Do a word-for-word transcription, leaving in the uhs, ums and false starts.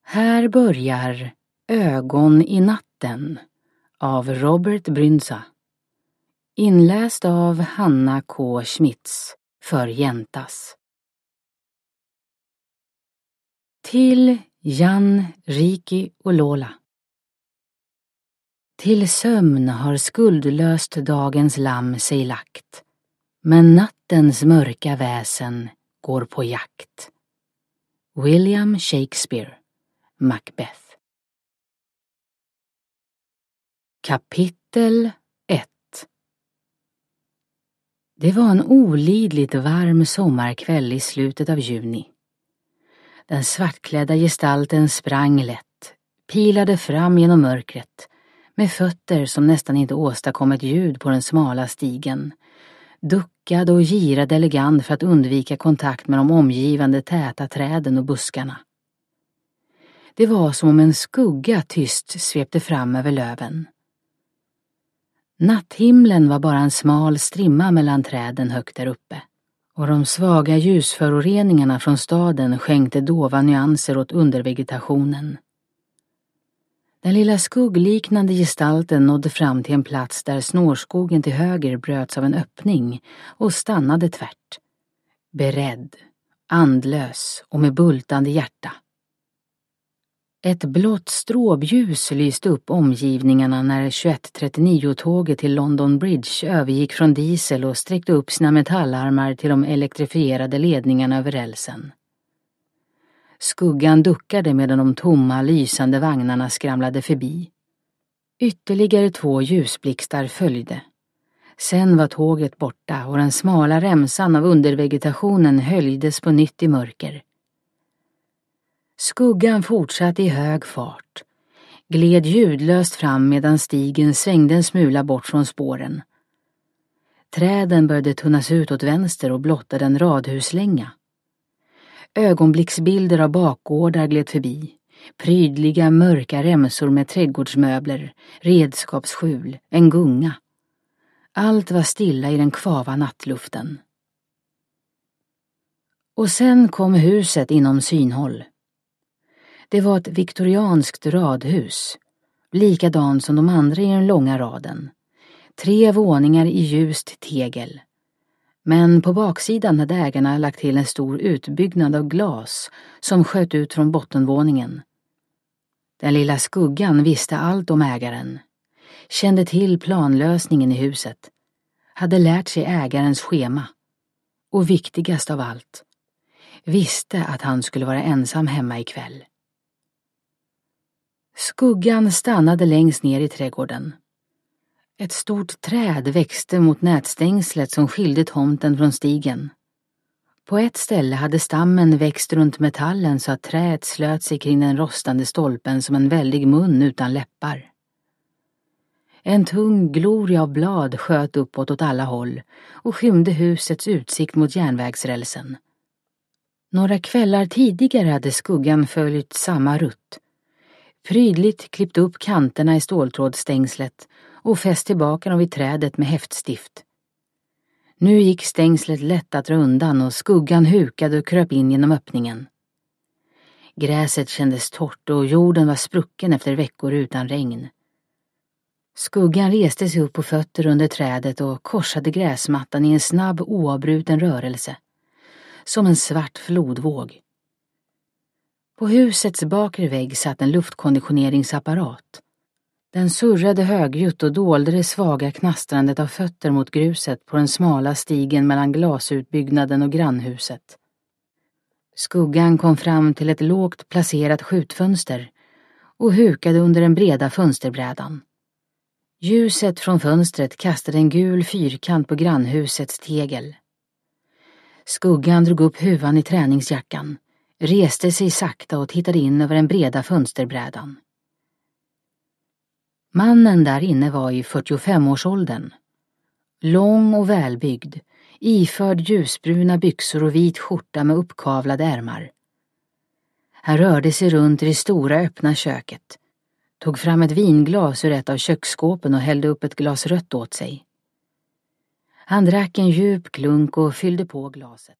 Här börjar Ögon i natten av Robert Brynza. Inläst av Hanna K. Schmitz för Jäntas. Till Jan, Riki och Lola. Till sömn har skuldlöst dagens lamm sig lagt, men nattens mörka väsen går på jakt. William Shakespeare, Macbeth. Kapitel ett. Det var en olidligt varm sommarkväll i slutet av juni. Den svartklädda gestalten sprang lätt, pilade fram genom mörkret, med fötter som nästan inte åstadkom ett ljud på den smala stigen, duckade och girade elegant för att undvika kontakt med de omgivande täta träden och buskarna. Det var som om en skugga tyst svepte fram över löven. Natthimlen var bara en smal strimma mellan träden högt där uppe, och de svaga ljusföroreningarna från staden skänkte dova nyanser åt undervegetationen. Den lilla skuggliknande gestalten nådde fram till en plats där snårskogen till höger bröts av en öppning och stannade tvärt, beredd, andlös och med bultande hjärta. Ett blått stråbljus lyste upp omgivningarna när tjugoett trettionio-tåget till London Bridge övergick från diesel och sträckte upp sina metallarmar till de elektrifierade ledningarna över rälsen. Skuggan duckade medan de tomma, lysande vagnarna skramlade förbi. Ytterligare två ljusblixtar följde. Sen var tåget borta och den smala remsan av undervegetationen höljdes på nytt i mörker. Skuggan fortsatte i hög fart, gled ljudlöst fram medan stigen svängde en smula bort från spåren. Träden började tunnas ut åt vänster och blottade en radhuslänga. Ögonblicksbilder av bakgårdar gled förbi, prydliga mörka remsor med trädgårdsmöbler, redskapsskjul, en gunga. Allt var stilla i den kvava nattluften. Och sen kom huset inom synhåll. Det var ett viktorianskt radhus, likadant som de andra i den långa raden. Tre våningar i ljust tegel. Men på baksidan hade ägarna lagt till en stor utbyggnad av glas som sköt ut från bottenvåningen. Den lilla skuggan visste allt om ägaren, kände till planlösningen i huset, hade lärt sig ägarens schema och viktigast av allt, visste att han skulle vara ensam hemma ikväll. Skuggan stannade längst ner i trädgården. Ett stort träd växte mot nätstängslet som skilde tomten från stigen. På ett ställe hade stammen växt runt metallen så att träet slöt sig kring den rostande stolpen som en väldig mun utan läppar. En tung gloria av blad sköt uppåt åt alla håll och skymde husets utsikt mot järnvägsrälsen. Några kvällar tidigare hade skuggan följt samma rutt. Prydligt klippt upp kanterna i ståltrådsstängslet och fäst tillbaka dem vid trädet med häftstift. Nu gick stängslet lätt att dra undan och skuggan hukade och kröp in genom öppningen. Gräset kändes torrt och jorden var sprucken efter veckor utan regn. Skuggan reste sig upp på fötter under trädet och korsade gräsmattan i en snabb oavbruten rörelse, som en svart flodvåg. På husets bakre vägg satt en luftkonditioneringsapparat. Den surrade högljutt och dolde det svaga knastrandet av fötter mot gruset på den smala stigen mellan glasutbyggnaden och grannhuset. Skuggan kom fram till ett lågt placerat skjutfönster och hukade under den breda fönsterbrädan. Ljuset från fönstret kastade en gul fyrkant på grannhusets tegel. Skuggan drog upp huvan i träningsjackan, reste sig sakta och tittade in över den breda fönsterbrädan. Mannen där inne var i fyrtiofemårsåldern. Lång och välbyggd, iförd ljusbruna byxor och vit skjorta med uppkavlade ärmar. Han rörde sig runt i det stora öppna köket, tog fram ett vinglas ur ett av köksskåpen och hällde upp ett glas rött åt sig. Han drack en djup klunk och fyllde på glaset.